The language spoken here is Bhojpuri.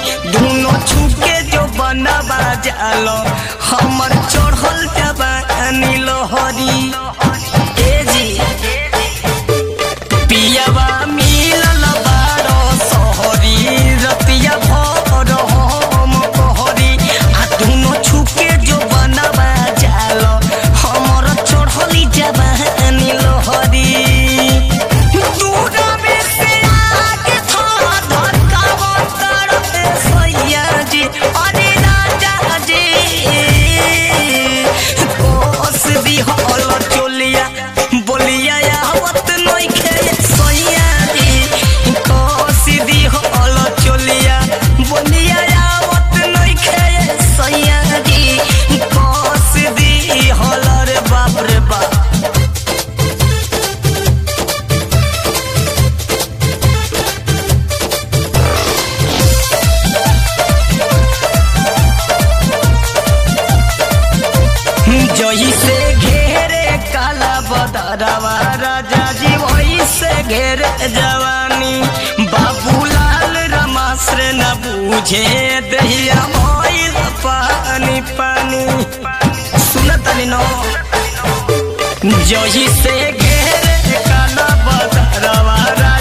दोनों छुके जो बनवा जालो हमर चढ़ल जवानी लोहरी ए जी पियावा मिलल बारो सोहरी रतिया भर हम कहरी आ दोनों छुके जो बनवा जालो हमर चढ़ल जवानी लोहरी जही से घेरे काला बदरवा राजा जी वही से घेरे जवानी बाबूलाल रमाश्र न बूझे दहिया मोइल पानी पानी सुनतनी नो जही से घेरे काला बदरवा